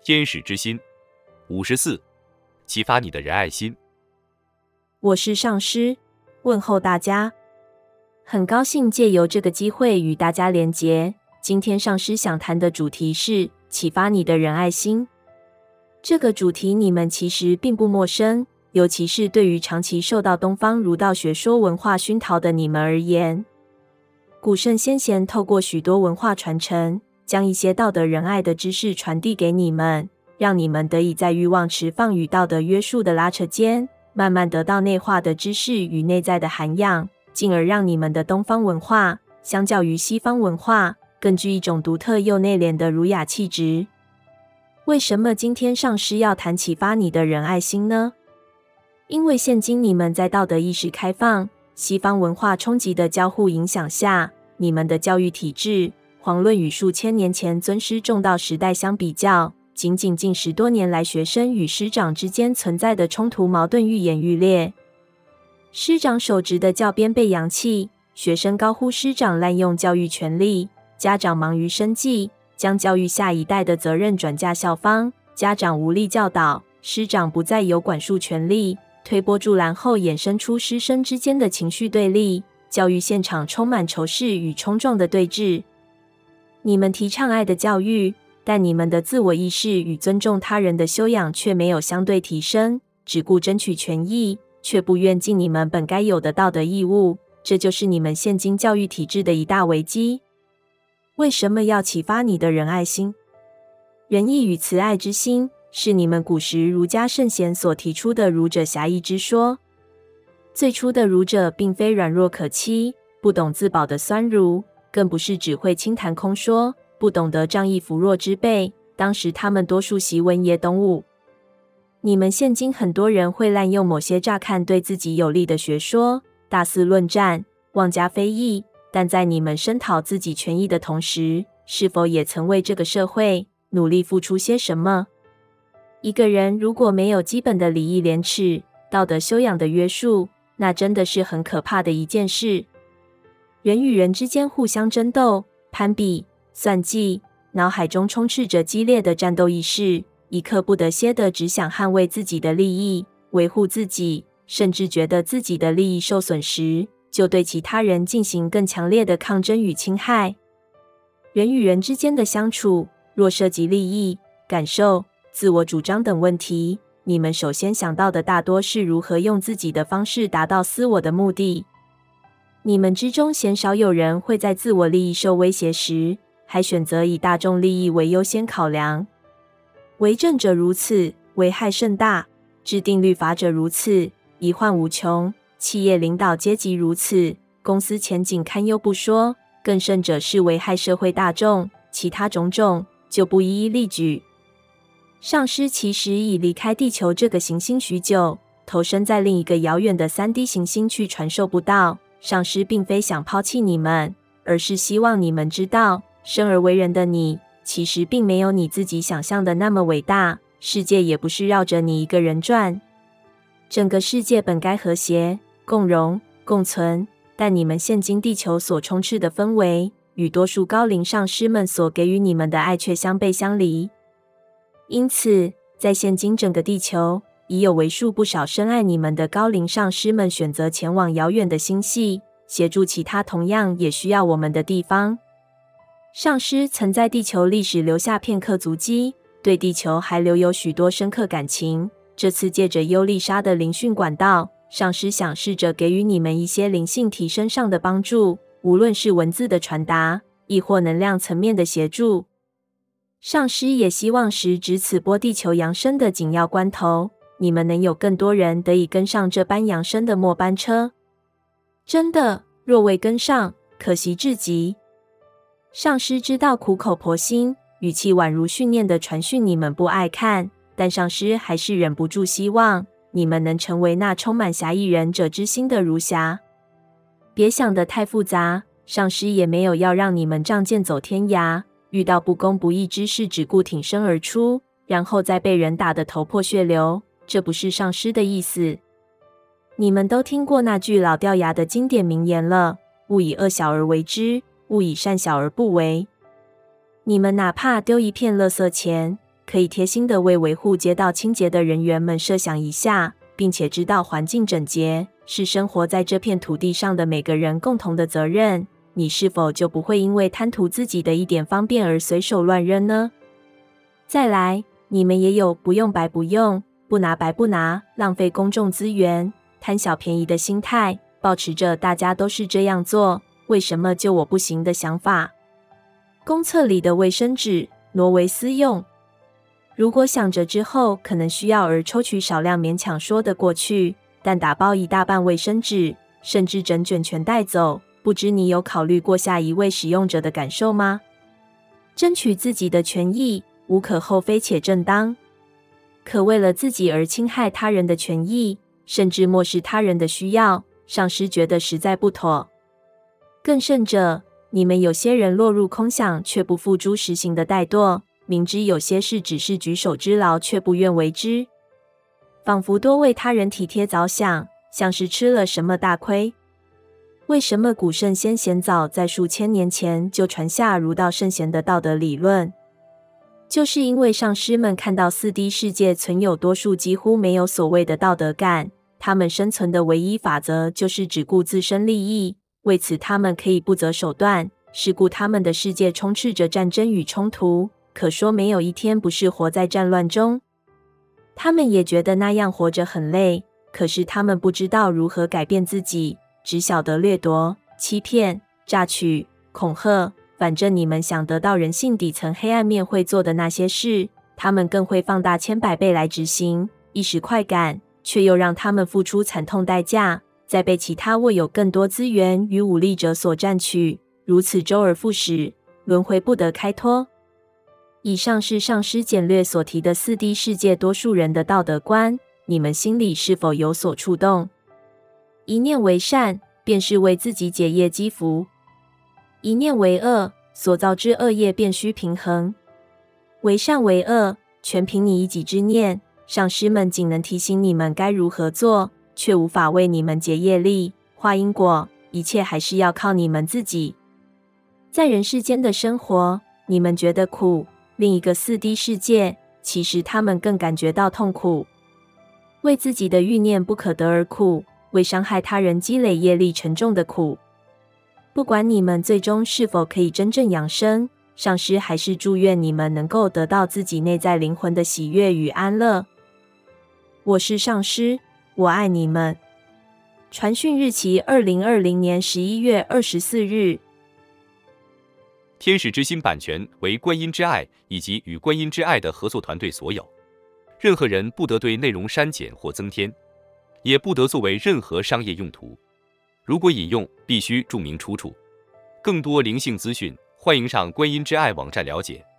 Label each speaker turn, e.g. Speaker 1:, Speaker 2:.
Speaker 1: 天使之心。54. 启发你的仁爱心。
Speaker 2: 我是上师，问候大家。很高兴借由这个机会与大家连结。今天上师想谈的主题是启发你的仁爱心。这个主题你们其实并不陌生，尤其是对于长期受到东方儒道学说文化熏陶的你们而言。古圣先贤透过许多文化传承，将一些道德仁爱的知识传递给你们，让你们得以在欲望持放与道德约束的拉扯间，慢慢得到内化的知识与内在的涵养，进而让你们的东方文化相较于西方文化更具一种独特又内敛的儒雅气质。为什么今天上师要谈启发你的仁爱心呢？因为现今你们在道德意识开放、西方文化冲击的交互影响下，你们的教育体制遑论与数千年前尊师重道时代相比较，仅仅近10多年来学生与师长之间存在的冲突矛盾愈演愈烈。师长守职的教鞭被扬弃，学生高呼师长滥用教育权力，家长忙于生计，将教育下一代的责任转嫁校方，家长无力教导，师长不再有管束权力，推波助澜后衍生出师生之间的情绪对立，教育现场充满仇视与冲撞的对峙。你们提倡爱的教育，但你们的自我意识与尊重他人的修养却没有相对提升，只顾争取权益，却不愿尽你们本该有的道德义务，这就是你们现今教育体制的一大危机。为什么要启发你的仁爱心？仁义与慈爱之心，是你们古时儒家圣贤所提出的儒者侠义之说。最初的儒者并非软弱可欺、不懂自保的酸儒，更不是只会轻谈空说、不懂得仗义扶弱之辈，当时他们多数习文也懂武。你们现今很多人会滥用某些乍看对自己有利的学说，大肆论战，妄加非议，但在你们声讨自己权益的同时，是否也曾为这个社会努力付出些什么？一个人如果没有基本的礼义廉耻、道德修养的约束，那真的是很可怕的一件事。人与人之间互相争斗、攀比、算计，脑海中充斥着激烈的战斗意识，一刻不得歇地只想捍卫自己的利益，维护自己，甚至觉得自己的利益受损时，就对其他人进行更强烈的抗争与侵害。人与人之间的相处，若涉及利益、感受、自我主张等问题，你们首先想到的大多是如何用自己的方式达到私我的目的。你们之中鲜少有人会在自我利益受威胁时，还选择以大众利益为优先考量。为政者如此，危害甚大；制定律法者如此，疑患无穷；企业领导阶级如此，公司前景堪忧不说，更甚者是危害社会大众，其他种种就不一一例举。上师其实已离开地球这个行星许久，投身在另一个遥远的3D 行星去传授不道。上师并非想抛弃你们，而是希望你们知道，生而为人的你，其实并没有你自己想象的那么伟大，世界也不是绕着你一个人转。整个世界本该和谐、共荣、共存，但你们现今地球所充斥的氛围，与多数高龄上师们所给予你们的爱却相背相离。因此，在现今整个地球，已有为数不少深爱你们的高龄上师们选择前往遥远的星系，协助其他同样也需要我们的地方。上师曾在地球历史留下片刻足迹，对地球还留有许多深刻感情。这次借着优丽莎的灵讯管道，上师想试着给予你们一些灵性提升上的帮助，无论是文字的传达，亦或能量层面的协助。上师也希望时值此波地球扬升的紧要关头，你们能有更多人得以跟上这班扬升的末班车。真的，若未跟上，可惜至极。上师知道苦口婆心，语气宛如训练的传讯你们不爱看，但上师还是忍不住希望你们能成为那充满侠义仁者之心的儒侠。别想得太复杂，上师也没有要让你们仗剑走天涯，遇到不公不义之事只顾挺身而出，然后再被人打得头破血流，这不是上师的意思。你们都听过那句老掉牙的经典名言了，勿以恶小而为之，勿以善小而不为。你们哪怕丢一片垃圾钱，可可以贴心的为维护街道清洁的人员们设想一下，并且知道环境整洁是生活在这片土地上的每个人共同的责任，你是否就不会因为贪图自己的一点方便而随手乱扔呢？再来，你们也有不用白不用，不拿白不拿，浪费公众资源，贪小便宜的心态，抱持着大家都是这样做，为什么就我不行的想法。公厕里的卫生纸挪为私用，如果想着之后可能需要而抽取少量勉强说得过去，但打包一大半卫生纸，甚至整卷全带走，不知你有考虑过下一位使用者的感受吗？争取自己的权益，无可厚非且正当。可为了自己而侵害他人的权益，甚至漠视他人的需要，上师觉得实在不妥。更甚者，你们有些人落入空想却不付诸实行的怠惰，明知有些事只是举手之劳却不愿为之，仿佛多为他人体贴着想，像是吃了什么大亏。为什么古圣先贤早在数千年前就传下儒道圣贤的道德理论？就是因为上师们看到4D 世界存有多数几乎没有所谓的道德感，他们生存的唯一法则就是只顾自身利益，为此他们可以不择手段，是故他们的世界充斥着战争与冲突，可说没有一天不是活在战乱中。他们也觉得那样活着很累，可是他们不知道如何改变自己，只晓得掠夺、欺骗、榨取、恐吓，反正你们想得到人性底层黑暗面会做的那些事，他们更会放大千百倍来执行，一时快感，却又让他们付出惨痛代价，再被其他握有更多资源与武力者所占取，如此周而复始，轮回不得开脱。以上是上师简略所提的4D 世界多数人的道德观，你们心里是否有所触动？一念为善，便是为自己解业积福；一念为恶，所造之恶业便须平衡。为善为恶，全凭你一己之念。上师们仅能提醒你们该如何做，却无法为你们结业力、化因果，一切还是要靠你们自己。在人世间的生活，你们觉得苦，另一个4D 世界，其实他们更感觉到痛苦。为自己的欲念不可得而苦，为伤害他人积累业力沉重的苦。不管你们最终是否可以真正养生，上师还是祝愿你们能够得到自己内在灵魂的喜悦与安乐。我是上师，我爱你们。传讯日期2020年11月24日。
Speaker 1: 天使之心版权为观音之爱以及与观音之爱的合作团队所有，任何人不得对内容删减或增添，也不得作为任何商业用途。如果引用，必须注明出处。更多灵性资讯，欢迎上观音之爱网站了解。